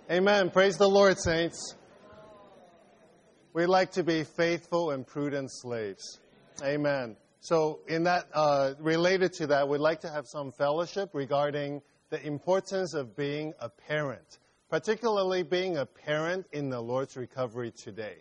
Amen. Praise the Lord, saints. We like to be faithful and prudent slaves. Amen. So in that, related to that, we'd like to have some fellowship regarding the importance of being a parent, particularly being a parent in the Lord's recovery today.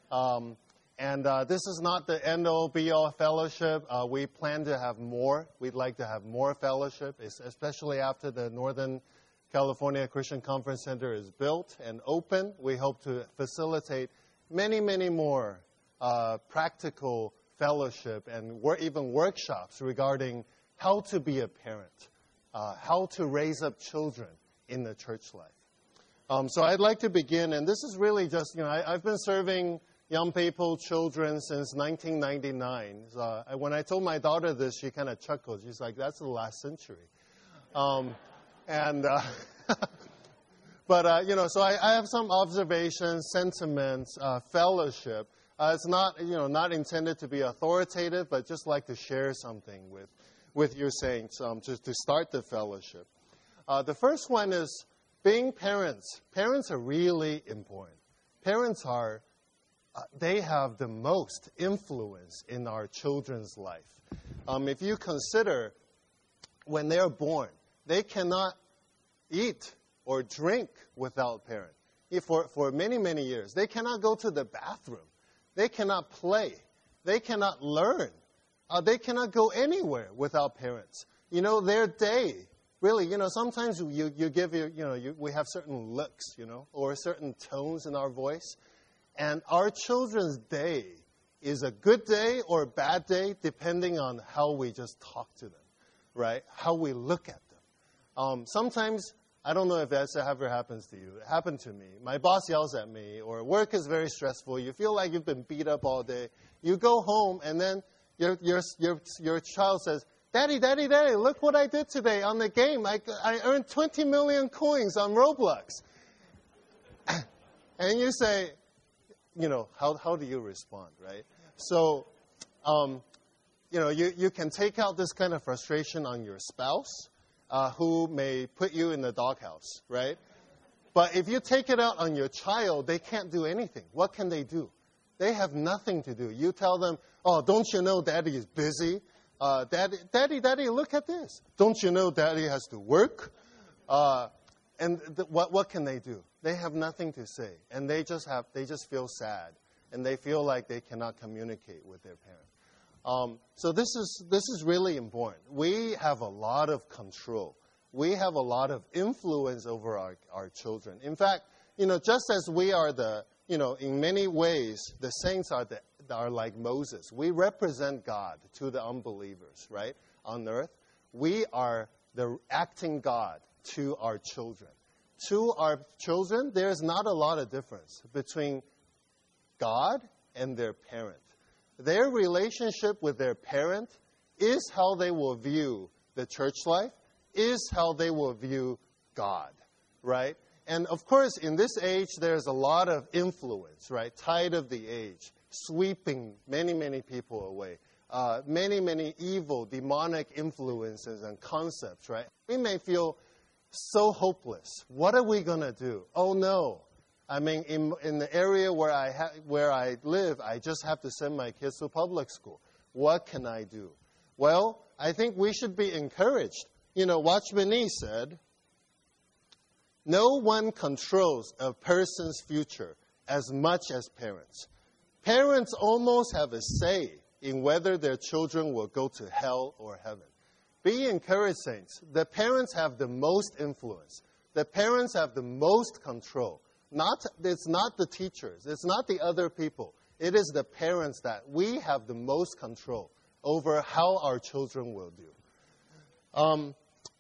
This is not the end-all, be-all fellowship. We plan to have more. We'd like to have more fellowship, especially after the Northern California Christian Conference Center is built and open. We hope to facilitate many, many more practical fellowship and even workshops regarding how to be a parent, how to raise up children in the church life. So I'd like to begin, and this is really just, I've been serving young people, children, since 1999. When I told my daughter this, she kind of chuckled. She's like, that's the last century. So I have some observations, sentiments, fellowship. It's not intended to be authoritative, but just like to share something with your saints to start the fellowship. The first one is being parents. Parents are really important. Parents they have the most influence in our children's life. If you consider when they're born, they cannot eat or drink without parent. For many, many years, they cannot go to the bathroom. They cannot play. They cannot learn. They cannot go anywhere without parents. Their day, really, sometimes you give we have certain looks, or certain tones in our voice. And our children's day is a good day or a bad day, depending on how we just talk to them, right? How we look at them. Sometimes, I don't know if that ever happens to you. It happened to me. My boss yells at me, or work is very stressful. You feel like you've been beat up all day. You go home, and then your child says, Daddy, Daddy, Daddy, look what I did today on the game. I earned 20 million coins on Roblox. And you say, how do you respond, right? So, you can take out this kind of frustration on your spouse, who may put you in the doghouse, right? But if you take it out on your child, they can't do anything. What can they do? They have nothing to do. You tell them, oh, don't you know Daddy is busy? Daddy, look at this. Don't you know Daddy has to work? What can they do? They have nothing to say, and they just feel sad, and they feel like they cannot communicate with their parent. So this is really important. We have a lot of control. We have a lot of influence over our children. In fact, just as we are in many ways, the saints are like Moses. We represent God to the unbelievers, right, on earth. We are the acting God to our children. To our children, there's not a lot of difference between God and their parent. Their relationship with their parent is how they will view the church life, is how they will view God, right? And of course, in this age, there's a lot of influence, right? Tide of the age, sweeping many, many people away. Many, many evil, demonic influences and concepts, right? We may feel so hopeless. What are we going to do? Oh, no. I mean, in the area where I live, I just have to send my kids to public school. What can I do? Well, I think we should be encouraged. Watchman Nee said, no one controls a person's future as much as parents. Parents almost have a say in whether their children will go to hell or heaven. Be encouraged, saints. The parents have the most influence. The parents have the most control. It's not the teachers. It's not the other people. It is the parents that we have the most control over how our children will do.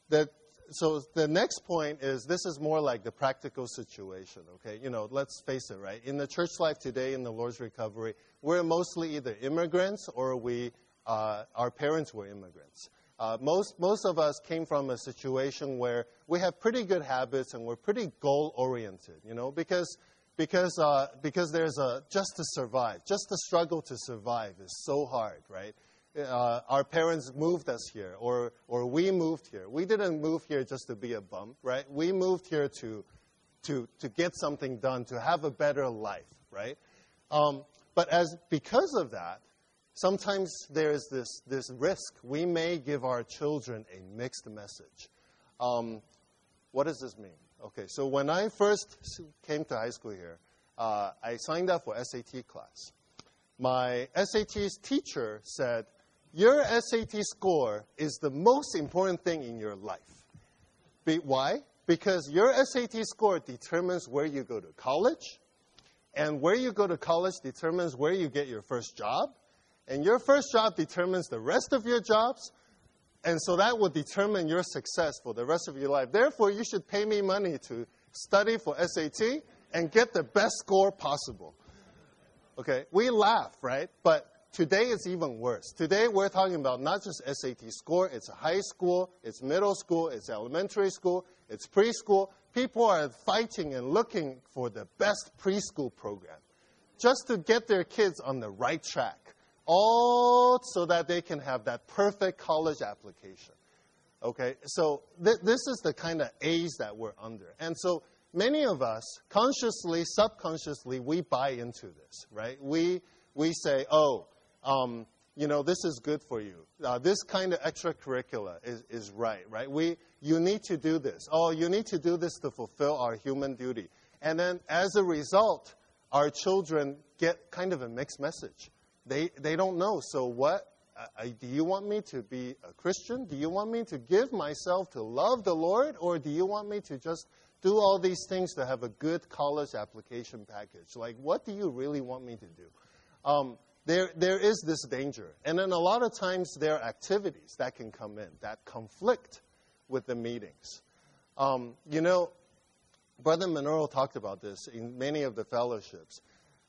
So the next point is, this is more like the practical situation, okay? Let's face it, right? In the church life today, in the Lord's recovery, we're mostly either immigrants or our parents were immigrants. Most of us came from a situation where we have pretty good habits and we're pretty goal-oriented, because there's just to survive, just the struggle to survive is so hard, right? Our parents moved us here, or we moved here. We didn't move here just to be a bum, right? We moved here to to get something done, to have a better life, right? But because of that, sometimes there is this risk. We may give our children a mixed message. What does this mean? Okay, so when I first came to high school here, I signed up for SAT class. My SAT teacher said, your SAT score is the most important thing in your life. Why? Because your SAT score determines where you go to college, and where you go to college determines where you get your first job, and your first job determines the rest of your jobs, and so that will determine your success for the rest of your life. Therefore, you should pay me money to study for SAT and get the best score possible. Okay, we laugh, right? But today it's even worse. Today we're talking about not just SAT score, it's high school, it's middle school, it's elementary school, it's preschool. People are fighting and looking for the best preschool program just to get their kids on the right track. All so that they can have that perfect college application. Okay, so this is the kind of age that we're under. And so many of us, consciously, subconsciously, we buy into this, right? We say, this is good for you. This kind of extracurricular is right? You need to do this. Oh, you need to do this to fulfill our human duty. And then as a result, our children get kind of a mixed message. They don't know. So what? Do you want me to be a Christian? Do you want me to give myself to love the Lord? Or do you want me to just do all these things to have a good college application package? Like, what do you really want me to do? There is this danger. And then a lot of times there are activities that can come in that conflict with the meetings. Brother Monroe talked about this in many of the fellowships.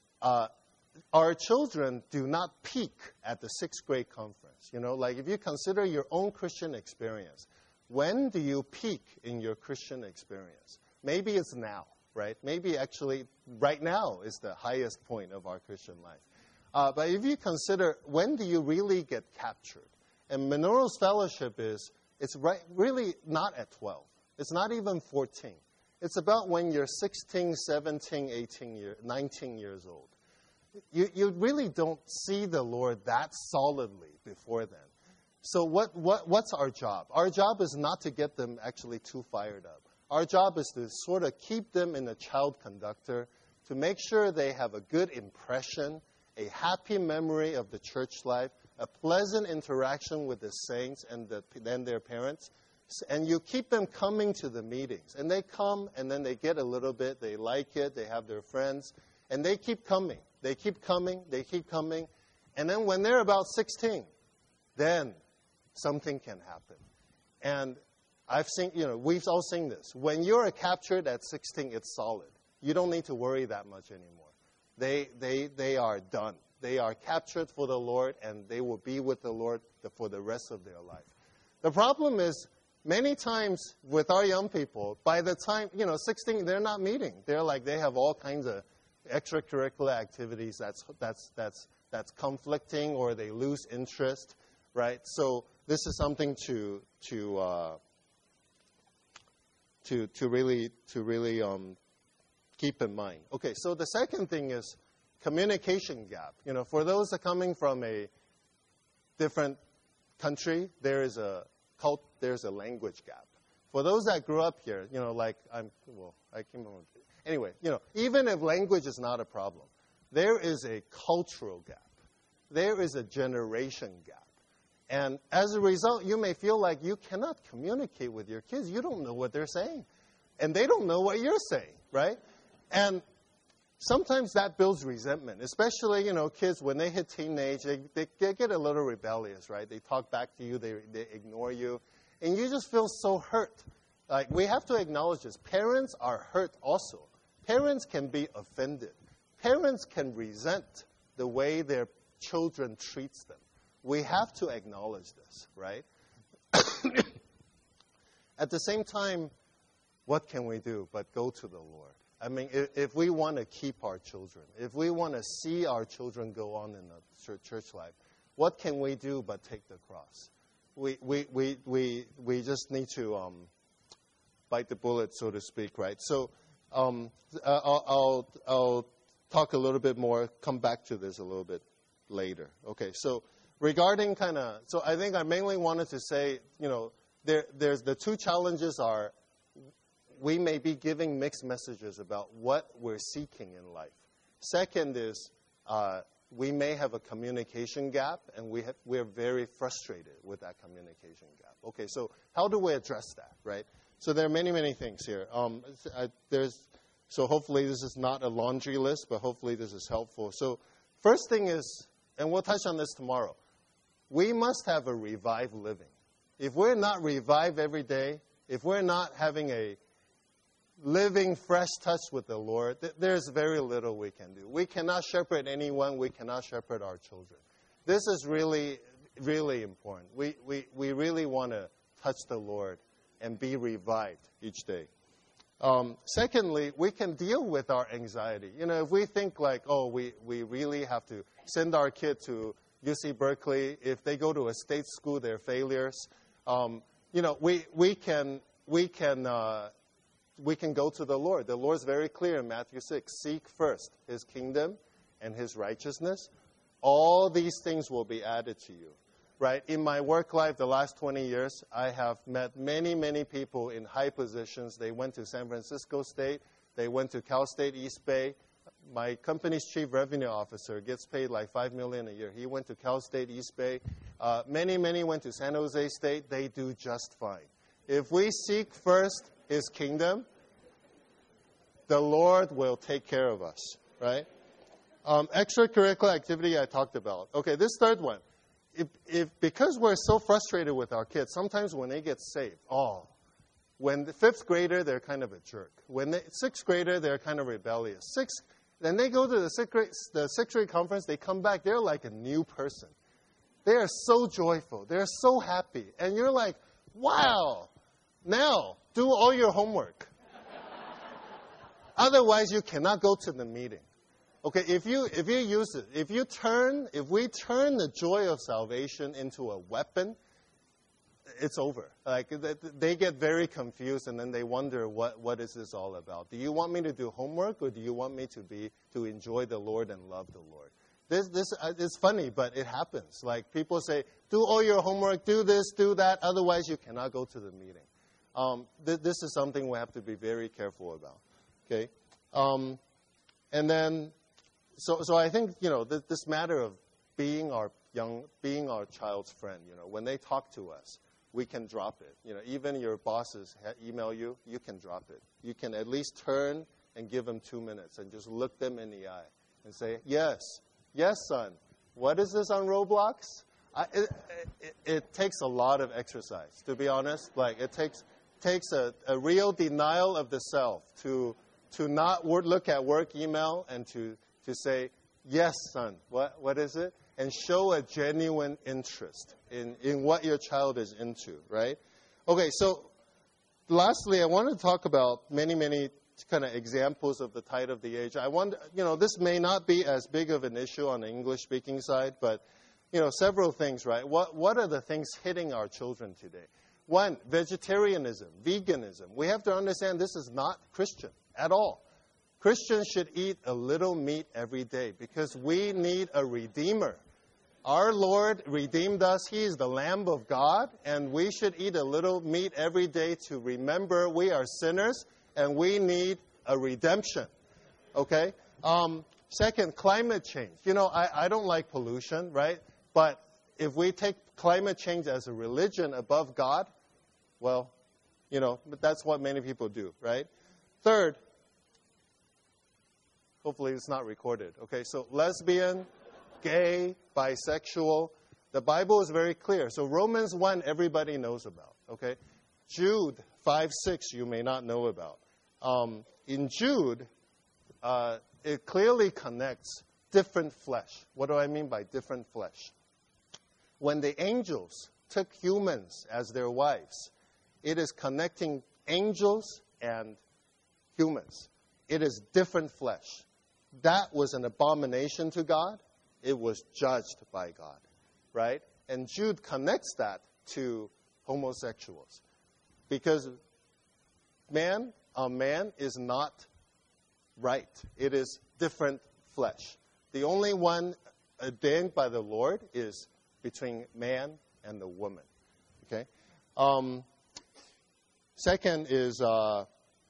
Our children do not peak at the 6th grade conference. Like if you consider your own Christian experience, when do you peak in your Christian experience? Maybe it's now, right? Maybe actually right now is the highest point of our Christian life. But if you consider when do you really get captured? And Monroe's fellowship it's really not at 12. It's not even 14. It's about when you're 16, 17, 18, 19 years old. You really don't see the Lord that solidly before then. So what's our job? Our job is not to get them actually too fired up. Our job is to sort of keep them in a child conductor, to make sure they have a good impression, a happy memory of the church life, a pleasant interaction with the saints and then their parents. And you keep them coming to the meetings. And they come, and then they get a little bit, they like it, they have their friends, and they keep coming. They keep coming, they keep coming. And then when they're about 16, then something can happen. And I've seen, we've all seen this. When you're captured at 16, it's solid. You don't need to worry that much anymore. They are done. They are captured for the Lord, and they will be with the Lord for the rest of their life. The problem is, many times with our young people, by the time, 16, they're not meeting. They have all kinds of extracurricular activities that's conflicting, or they lose interest, right? So this is something to really keep in mind. Okay, so the second thing is communication gap. For those that are coming from a different country, there's a language gap. For those that grew up here, I came from. Anyway, even if language is not a problem, there is a cultural gap. There is a generation gap. And as a result, you may feel like you cannot communicate with your kids. You don't know what they're saying. And they don't know what you're saying, right? And sometimes that builds resentment, especially, kids, when they hit teenage, they get a little rebellious, right? They talk back to you, they ignore you. And you just feel so hurt. Like, we have to acknowledge this. Parents are hurt also. Parents can be offended. Parents can resent the way their children treats them. We have to acknowledge this, right? At the same time, what can we do but go to the Lord? I mean, if we want to keep our children, if we want to see our children go on in the church life, what can we do but take the cross? We just need to bite the bullet, so to speak, right? So I'll talk a little bit more, come back to this a little bit later. Okay, so regarding so I think I mainly wanted to say, there's the two challenges are we may be giving mixed messages about what we're seeking in life. Second is we may have a communication gap, and we're very frustrated with that communication gap. Okay, so how do we address that, right? So there are many, many things here. So hopefully this is not a laundry list, but hopefully this is helpful. So first thing is, and we'll touch on this tomorrow, we must have a revived living. If we're not revived every day, if we're not having a living, fresh touch with the Lord, there's very little we can do. We cannot shepherd anyone. We cannot shepherd our children. This is really, really important. We really want to touch the Lord and be revived each day. Secondly, we can deal with our anxiety. If we think like, we really have to send our kid to UC Berkeley. If they go to a state school, they're failures. We can go to the Lord. The Lord's very clear in Matthew 6. Seek first His kingdom and His righteousness. All these things will be added to you. Right? In my work life, the last 20 years, I have met many, many people in high positions. They went to San Francisco State. They went to Cal State East Bay. My company's chief revenue officer gets paid like $5 million a year. He went to Cal State East Bay. Many went to San Jose State. They do just fine. If we seek first His kingdom, the Lord will take care of us, right? Extracurricular activity I talked about. Okay, this third one. Because we're so frustrated with our kids, sometimes when they get saved, when the fifth grader, they're kind of a jerk. When the sixth grader, they're kind of rebellious. Then they go to the sixth grade conference, they come back, they're like a new person. They are so joyful. They're so happy. And you're like, wow, now do all your homework. Otherwise, you cannot go to the meeting. Okay, if we turn the joy of salvation into a weapon, it's over. Like they get very confused, and then they wonder what is this all about? Do you want me to do homework, or do you want me to enjoy the Lord and love the Lord? This is funny, but it happens. Like people say, do all your homework, do this, do that. Otherwise, you cannot go to the meeting. This is something we have to be very careful about. Okay, and then. So I think, this matter of being our child's friend, when they talk to us, we can drop it. Even your bosses email you, you can drop it. You can at least turn and give them 2 minutes and just look them in the eye and say, yes, son, what is this on Roblox? It takes a lot of exercise, to be honest. Like it takes a real denial of the self to not look at work email and to say, yes, son, what is it? And show a genuine interest in what your child is into, right? Okay, so lastly, I want to talk about many kind of examples of the tide of the age. This may not be as big of an issue on the English-speaking side, but, several things, right? What are the things hitting our children today? One, vegetarianism, veganism. We have to understand this is not Christian at all. Christians should eat a little meat every day because we need a redeemer. Our Lord redeemed us. He is the Lamb of God, and we should eat a little meat every day to remember we are sinners and we need a redemption. Okay? Second, climate change. I don't like pollution, right? But if we take climate change as a religion above God, well, but that's what many people do, right? Third, hopefully it's not recorded. Okay, so lesbian, gay, bisexual. The Bible is very clear. So Romans 1, everybody knows about. Okay, Jude 5:6, you may not know about. In Jude, it clearly connects different flesh. What do I mean by different flesh? When the angels took humans as their wives, it is connecting angels and humans. It is different flesh. That was an abomination to God. It was judged by God, right? And Jude connects that to homosexuals. Because a man is not right. It is different flesh. The only one ordained by the Lord is between man and the woman. Okay. Second is, so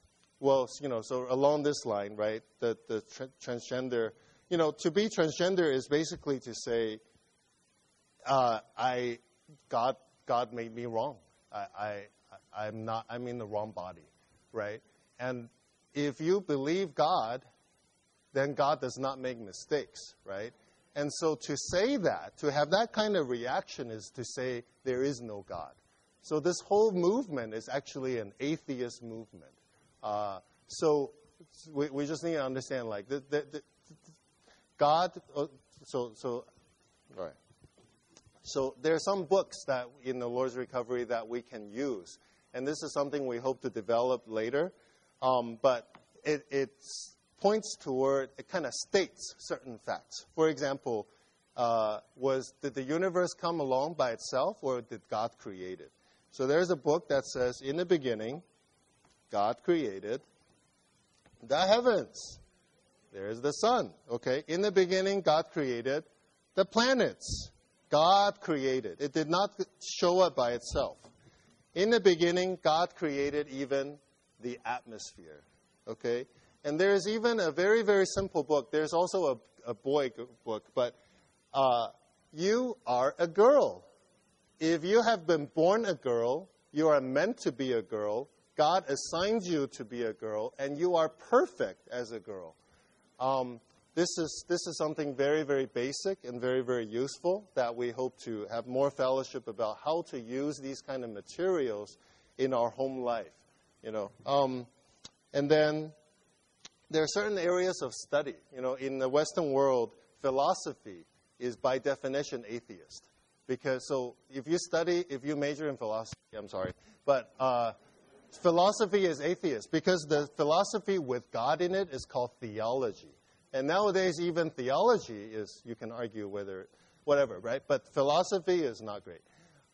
along this line, right, the transgender, to be transgender is basically to say, God made me wrong. I'm in the wrong body, right? And if you believe God, then God does not make mistakes, right? And so to say that, to have that kind of reaction is to say there is no God. So this whole movement is actually an atheist movement. So we just need to understand, like, God, all right. So there are some books that in the Lord's Recovery that we can use. And this is something we hope to develop later. But it points toward, it kind of states certain facts. For example, did the universe come along by itself, or did God create it? So there's a book that says, in the beginning, God created the heavens. There's the sun. Okay, in the beginning, God created the planets. God created. It did not show up by itself. In the beginning, God created even the atmosphere. Okay? And there's even a very, very simple book. There's also a boy book, but you are a girl. If you have been born a girl, you are meant to be a girl. God assigns you to be a girl, and you are perfect as a girl. This is something very, very basic and very, very useful that we hope to have more fellowship about how to use these kind of materials in our home life. And then there are certain areas of study. In the Western world, philosophy is by definition atheist. Because if you major in philosophy, but philosophy is atheist because the philosophy with God in it is called theology. And nowadays, even theology is, you can argue whatever, right? But philosophy is not great.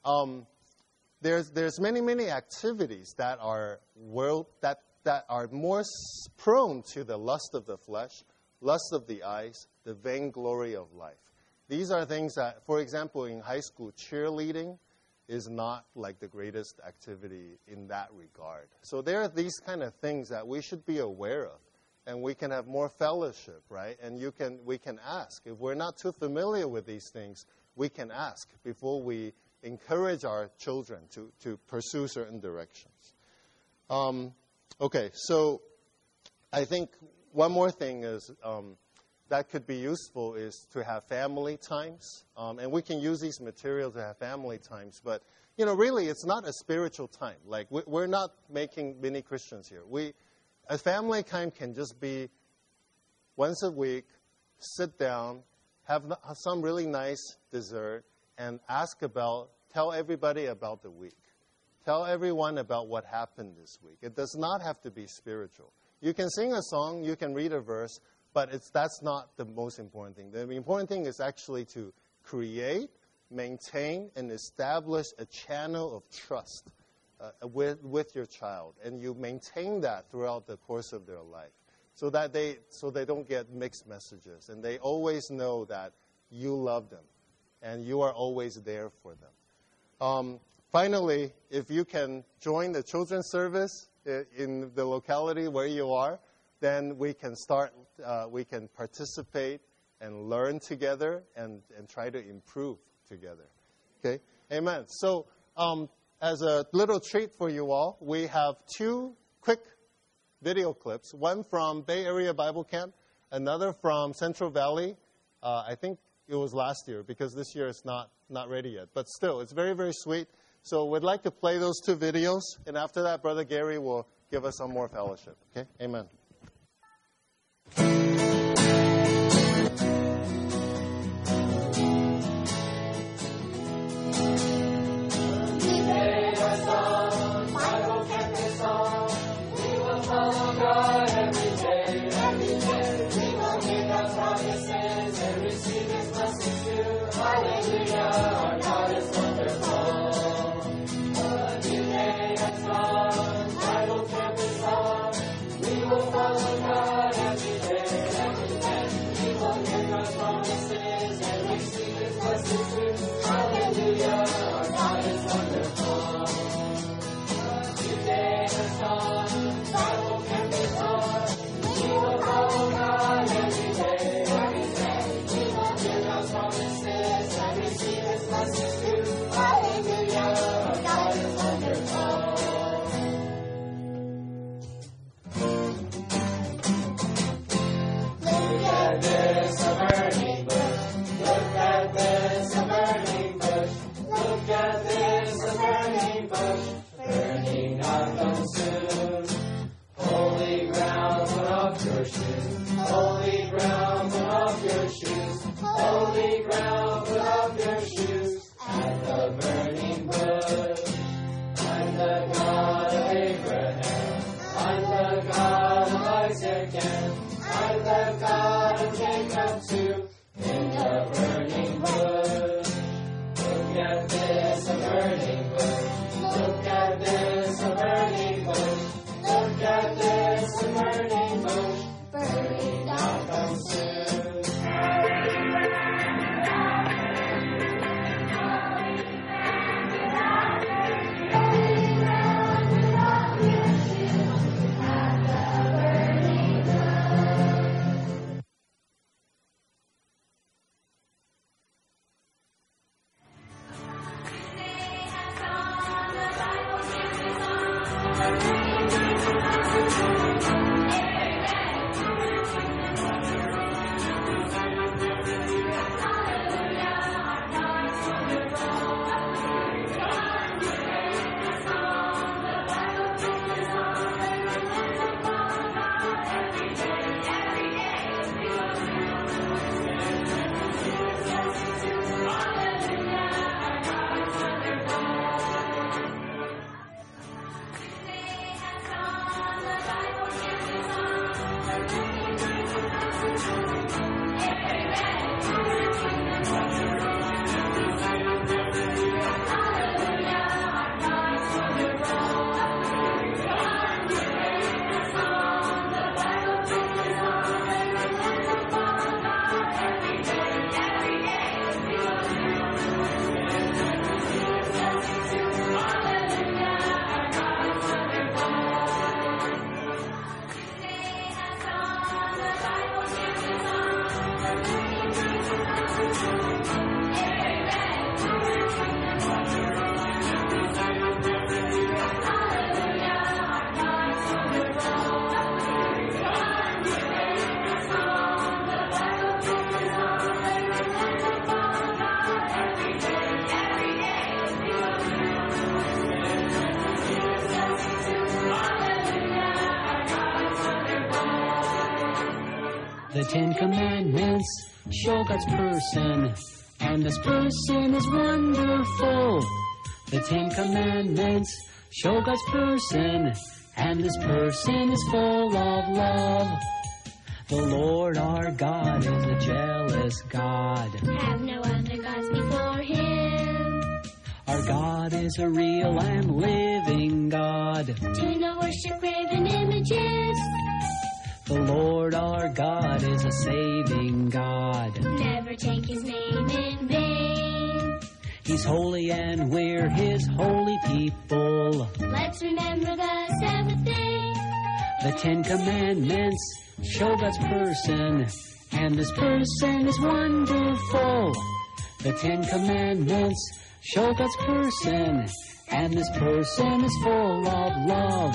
There's many, many activities that are that are more prone to the lust of the flesh, lust of the eyes, the vainglory of life. These are things that, for example, in high school, cheerleading is not like the greatest activity in that regard. So there are these kind of things that we should be aware of, and we can have more fellowship, right? And we can ask. If we're not too familiar with these things, we can ask before we encourage our children to pursue certain directions. Okay, so I think one more thing is that could be useful is to have family times. And we can use these materials to have family times. But, really, it's not a spiritual time. Like, we're not making mini Christians here. A family time can just be once a week, sit down, have some really nice dessert, and tell everybody about the week. Tell everyone about what happened this week. It does not have to be spiritual. You can sing a song, you can read a verse, but that's not the most important thing. The important thing is actually to create, maintain, and establish a channel of trust with your child. And you maintain that throughout the course of their life so they don't get mixed messages. And they always know that you love them and you are always there for them. Finally, if you can join the children's service in the locality where you are, then we can participate and learn together and try to improve together. Okay? Amen. So, as a little treat for you all, we have 2 quick video clips. One from Bay Area Bible Camp, another from Central Valley. I think it was last year because this year it's not ready yet. But still, it's very, very sweet. So we'd like to play those 2 videos. And after that, Brother Gary will give us some more fellowship. Okay? Amen. Follow God. again, like the God of Jacob too, in the burning bush. Look at this, a burning bush. Look at this, a burning bush. Look at this, a burning bush. Burning out come soon. The Ten Commandments show God's person, and this person is wonderful. The Ten Commandments show God's person, and this person is full of love. The Lord our God is a jealous God. Have no other gods before him. Our God is a real and living God. Do not worship graven images. The Lord our God is a saving God. Never take his name in vain. He's holy and we're his holy people. Let's remember the Sabbath day. The Ten Commandments show God's person, and this person is wonderful. The Ten Commandments show God's person, and this person is full of love.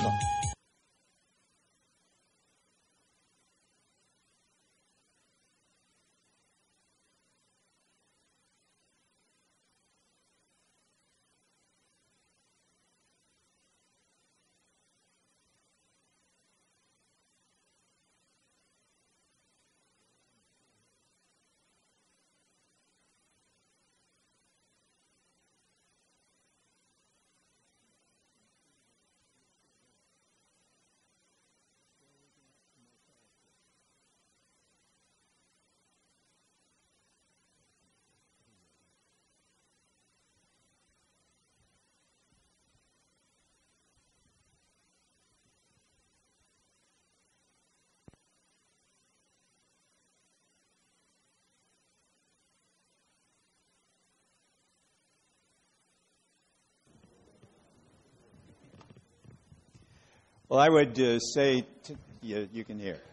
Well, I would say, you can hear.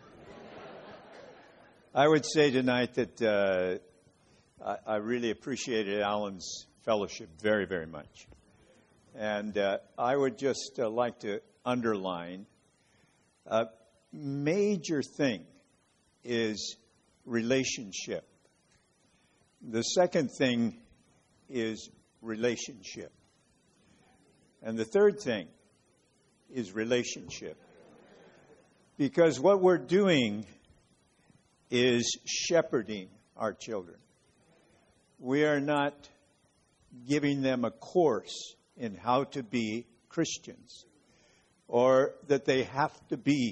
I would say tonight that I really appreciated Alan's fellowship very, very much. And I would just like to underline a major thing is relationship. The second thing is relationship. And the third thing is relationship. Because what we're doing is shepherding our children. We are not giving them a course in how to be Christians or that they have to be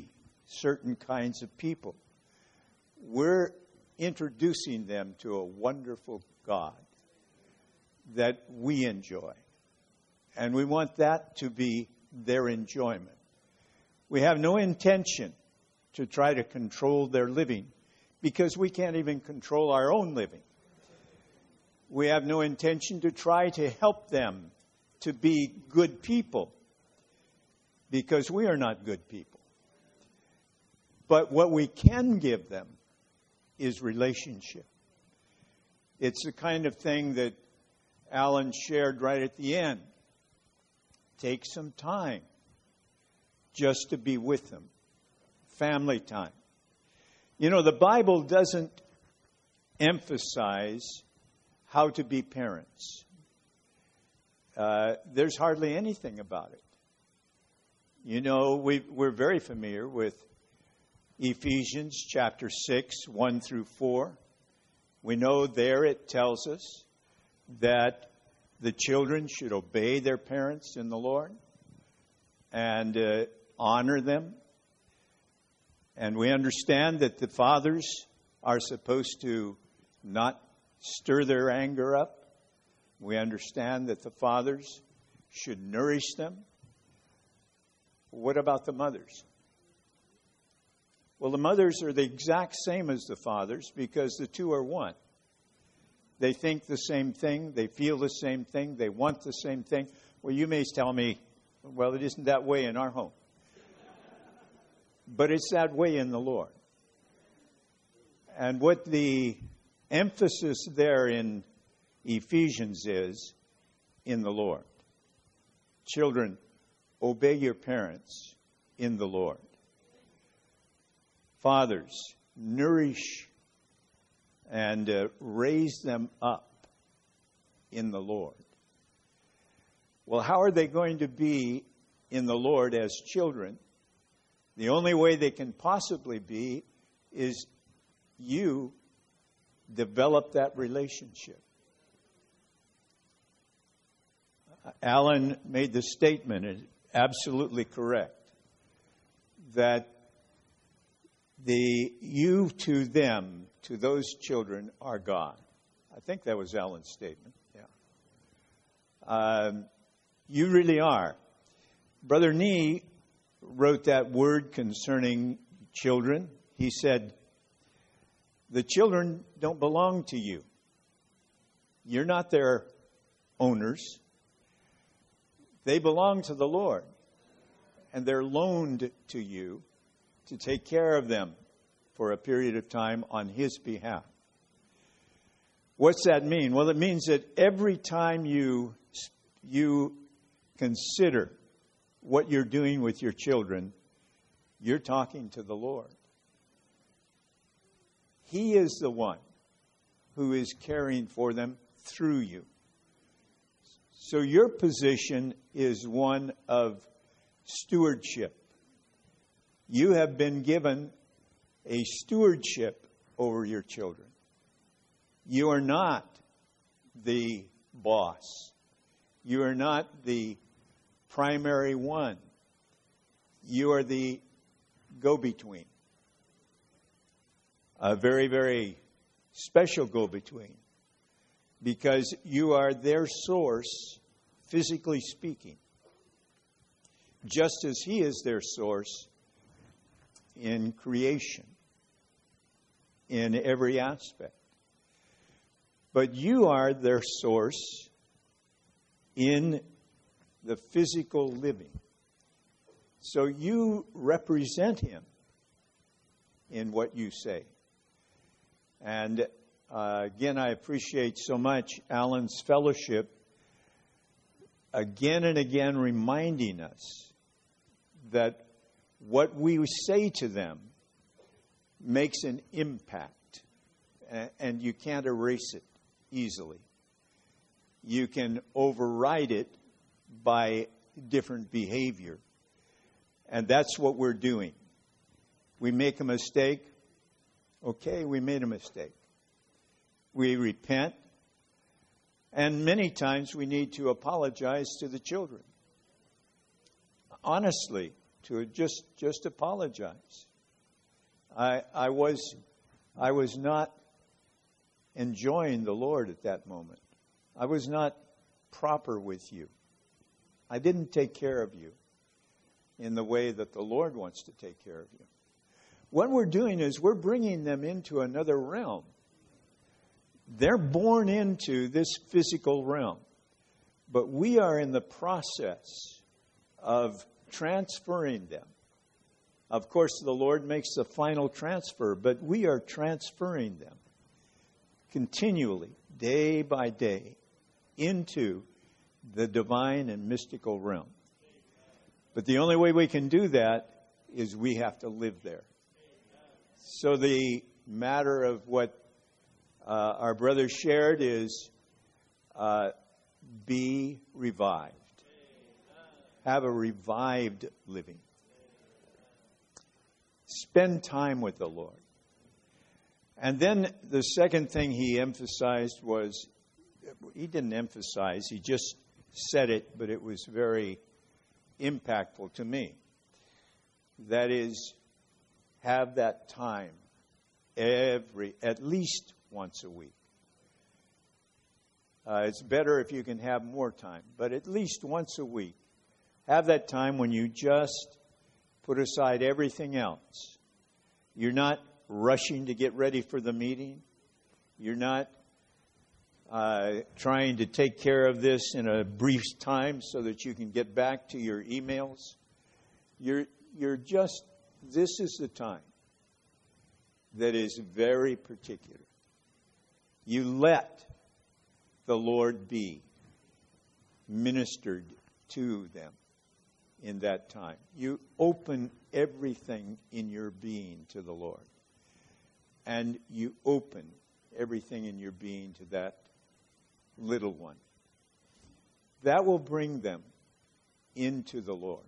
certain kinds of people. We're introducing them to a wonderful God that we enjoy. And we want that to be their enjoyment. We have no intention to try to control their living because we can't even control our own living. We have no intention to try to help them to be good people because we are not good people. But what we can give them is relationship. It's the kind of thing that Alan shared right at the end. Take some time just to be with them. Family time. You know, the Bible doesn't emphasize how to be parents. There's hardly anything about it. You know, we're very familiar with Ephesians chapter 6, 1 through 4. We know there it tells us that the children should obey their parents in the Lord and honor them. And we understand that the fathers are supposed to not stir their anger up. We understand that the fathers should nourish them. What about the mothers? Well, the mothers are the exact same as the fathers because the two are one. They think the same thing. They feel the same thing. They want the same thing. Well, you may tell me, well, it isn't that way in our home. But it's that way in the Lord. And what the emphasis there in Ephesians is, in the Lord. Children, obey your parents in the Lord. Fathers, nourish and raise them up in the Lord. Well, how are they going to be in the Lord as children? The only way they can possibly be is you develop that relationship. Alan made the statement, and absolutely correct, that the you to them, to those children, are God. I think that was Alan's statement. Yeah. You really are. Brother Nee wrote that word concerning children. He said, the children don't belong to you. You're not their owners. They belong to the Lord. And they're loaned to you to take care of them for a period of time on His behalf. What's that mean? Well, it means that every time you consider what you're doing with your children, you're talking to the Lord. He is the one who is caring for them through you. So your position is one of stewardship. You have been given a stewardship over your children. You are not the boss. You are not the primary one. You are the go-between. A very, very special go-between. Because you are their source, physically speaking. Just as He is their source in creation, in every aspect. But you are their source in the physical living. So you represent Him in what you say. And again, I appreciate so much Alan's fellowship again and again reminding us that what we say to them makes an impact, and you can't erase it easily. You can override it by different behavior, and that's what we're doing. We make a mistake. Okay, we made a mistake. We repent, and many times we need to apologize to the children. Honestly, to just apologize. I was not enjoying the Lord at that moment. I was not proper with you. I didn't take care of you in the way that the Lord wants to take care of you. What we're doing is we're bringing them into another realm. They're born into this physical realm. But we are in the process of transferring them. Of course, the Lord makes the final transfer, but we are transferring them continually, day by day, into the divine and mystical realm. But the only way we can do that is we have to live there. So the matter of what our brother shared is be revived. Have a revived living. Spend time with the Lord. And then the second thing he emphasized was, he didn't emphasize, he just said it, but it was very impactful to me. That is, have that time at least once a week. It's better if you can have more time, but at least once a week. Have that time when you just put aside everything else. You're not rushing to get ready for the meeting. You're not trying to take care of this in a brief time so that you can get back to your emails. You're just, this is the time that is very particular. You let the Lord be ministered to them in that time. You open everything in your being to the Lord. And you open everything in your being to that little one. That will bring them into the Lord.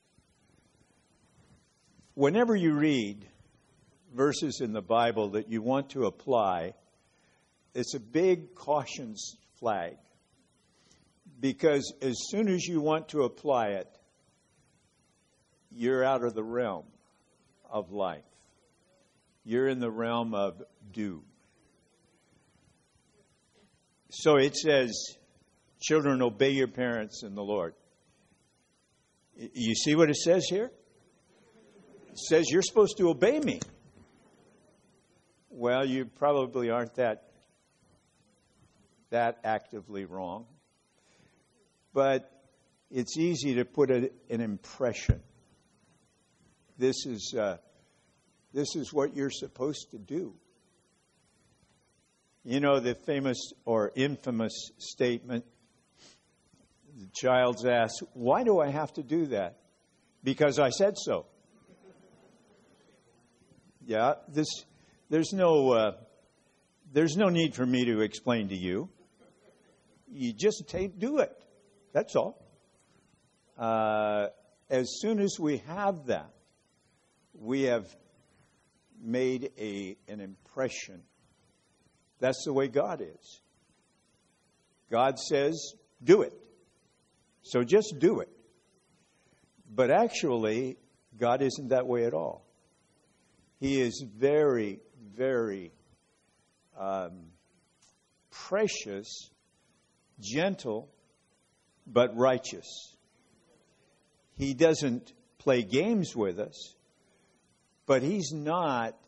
Whenever you read verses in the Bible that you want to apply, it's a big cautions flag. Because as soon as you want to apply it, you're out of the realm of life. You're in the realm of doom. So it says, children, obey your parents in the Lord. You see what it says here? It says you're supposed to obey me. Well, you probably aren't that actively wrong. But it's easy to put an impression. This is what you're supposed to do. You know the famous or infamous statement, the child's asked, why do I have to do that? Because I said so. Yeah, there's no need for me to explain to you. You just do it. That's all. As soon as we have that, we have made an impression. That's the way God is. God says, do it. So just do it. But actually, God isn't that way at all. He is very, very precious, gentle, but righteous. He doesn't play games with us, but he's not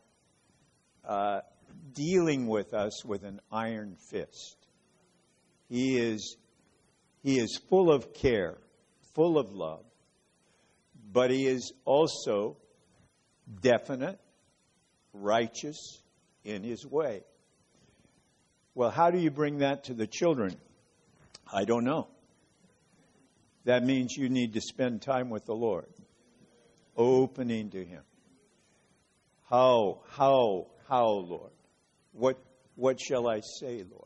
dealing with us with an iron fist. He is full of care, full of love, but he is also definite, righteous in his way. Well, how do you bring that to the children? I don't know. That means you need to spend time with the Lord, opening to him. How, Lord? What shall I say, Lord?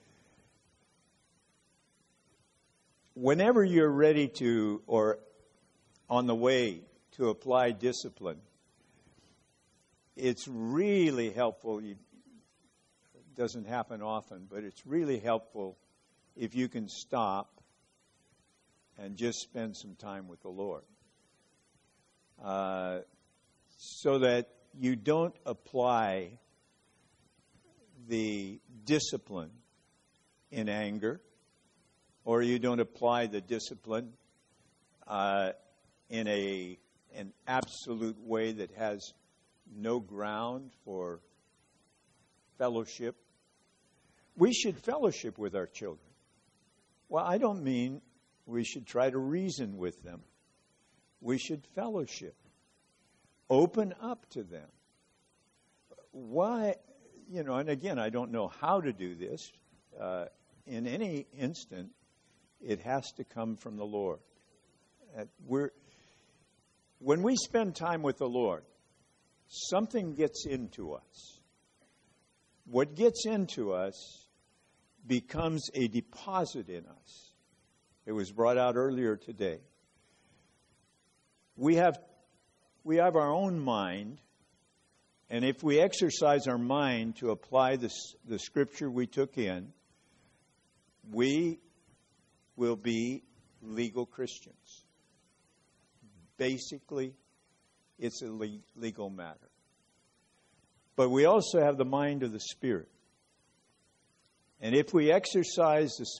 Whenever you're ready to, or on the way to apply discipline, it's really helpful. It doesn't happen often, but it's really helpful if you can stop and just spend some time with the Lord. So that you don't apply the discipline in anger, or you don't apply the discipline in an absolute way that has no ground for fellowship. We should fellowship with our children. Well, I don't mean we should try to reason with them. We should fellowship. Open up to them. Why, and again, I don't know how to do this. In any instant, it has to come from the Lord. When we spend time with the Lord, something gets into us. What gets into us becomes a deposit in us. It was brought out earlier today. We have our own mind, and if we exercise our mind to apply the scripture we took in, we will be legal Christians. Basically, it's a legal matter. But we also have the mind of the Spirit. And if we exercise the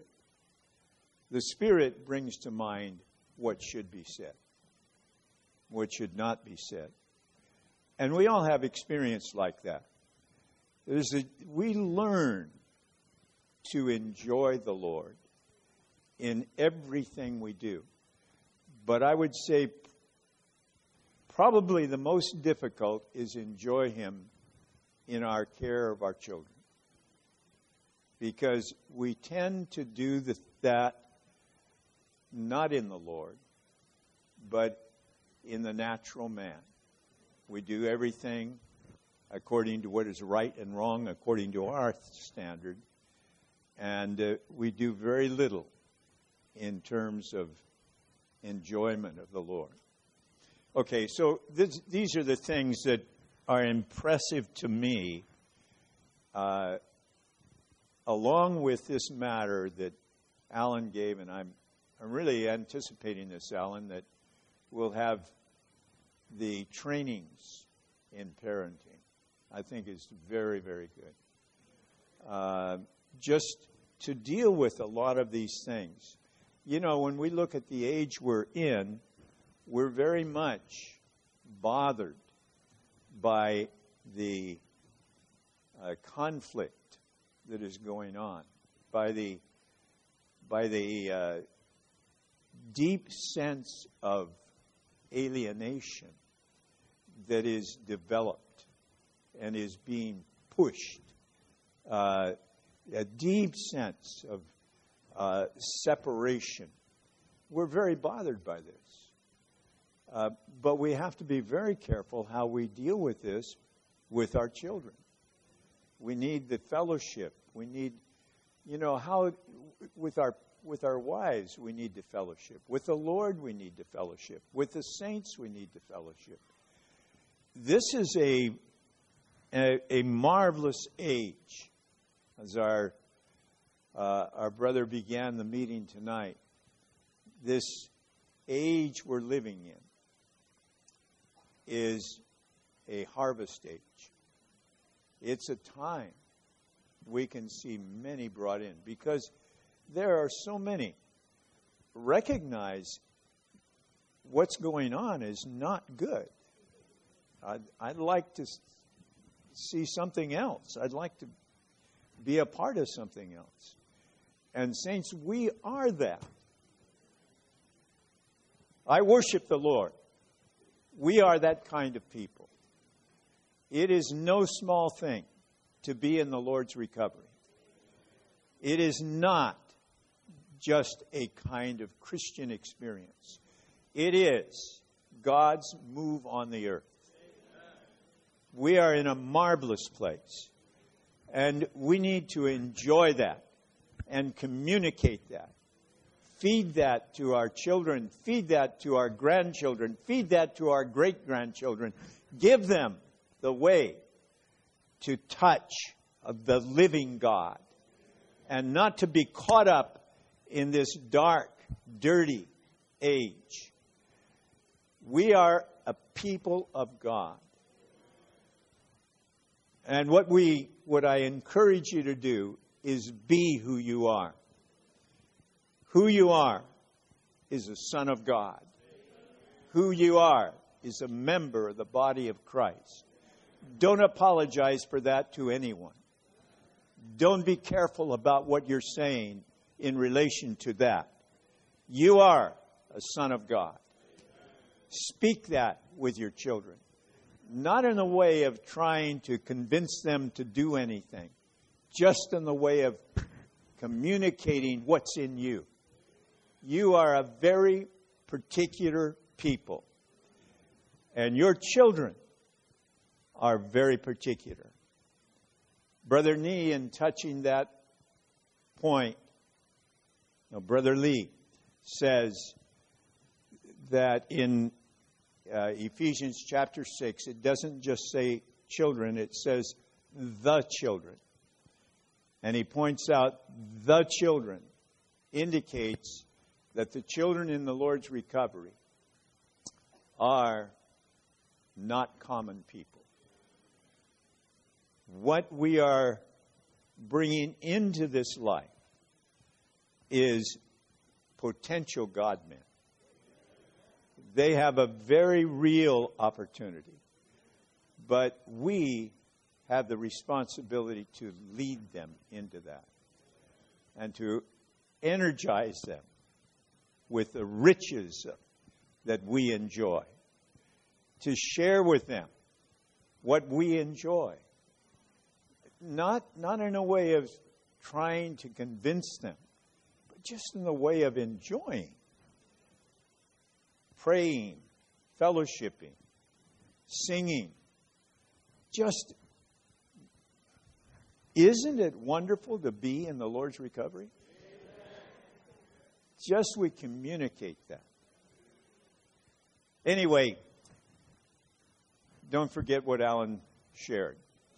Spirit brings to mind what should be said, what should not be said. And we all have experience like that. We learn to enjoy the Lord in everything we do. But I would say probably the most difficult is enjoy Him in our care of our children. Because we tend to do that not in the Lord, but in the natural man. We do everything according to what is right and wrong, according to our standard. And we do very little in terms of enjoyment of the Lord. Okay, so these are the things that are impressive to me, along with this matter that Alan gave, and I'm really anticipating this, Alan, that we'll have the trainings in parenting. I think is very, very good. Just to deal with a lot of these things. When we look at the age we're in, we're very much bothered by the conflict that is going on, by the deep sense of alienation that is developed and is being pushed, a deep sense of separation. We're very bothered by this. But we have to be very careful how we deal with this with our children. We need the fellowship. We need, how with our wives we need to fellowship. With the Lord we need to fellowship. With the saints we need to fellowship. This is a marvelous age. As our brother began the meeting tonight, this age we're living in is a harvest age. It's a time we can see many brought in because there are so many. Recognize what's going on is not good. I'd like to see something else. I'd like to be a part of something else. And saints, we are that. I worship the Lord. We are that kind of people. It is no small thing to be in the Lord's recovery. It is not just a kind of Christian experience. It is God's move on the earth. We are in a marvelous place. And we need to enjoy that and communicate that. Feed that to our children. Feed that to our grandchildren. Feed that to our great-grandchildren. Give them the way to touch of the living God and not to be caught up in this dark, dirty age. We are a people of God. And what I encourage you to do is be who you are. Who you are is a son of God. Who you are is a member of the body of Christ. Don't apologize for that to anyone. Don't be careful about what you're saying in relation to that. You are a son of God. Speak that with your children. Not in the way of trying to convince them to do anything, just in the way of communicating what's in you. You are a very particular people. And your children are very particular. Brother Nee, in touching that point, Brother Lee says that in Ephesians chapter 6, it doesn't just say children, it says the children. And he points out the children indicates that the children in the Lord's recovery are not common people. What we are bringing into this life is potential God-men. They have a very real opportunity, but we have the responsibility to lead them into that and to energize them with the riches that we enjoy, to share with them what we enjoy. Not in a way of trying to convince them, but just in the way of enjoying. Praying, fellowshipping, singing. Just, isn't it wonderful to be in the Lord's recovery? Just we communicate that. Anyway, don't forget what Alan shared.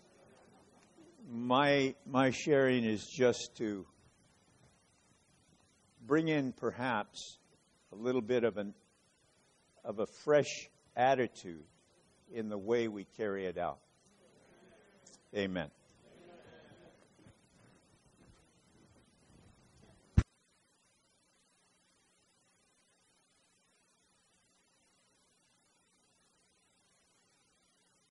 My sharing is just to bring in perhaps a little bit of a fresh attitude in the way we carry it out. Amen.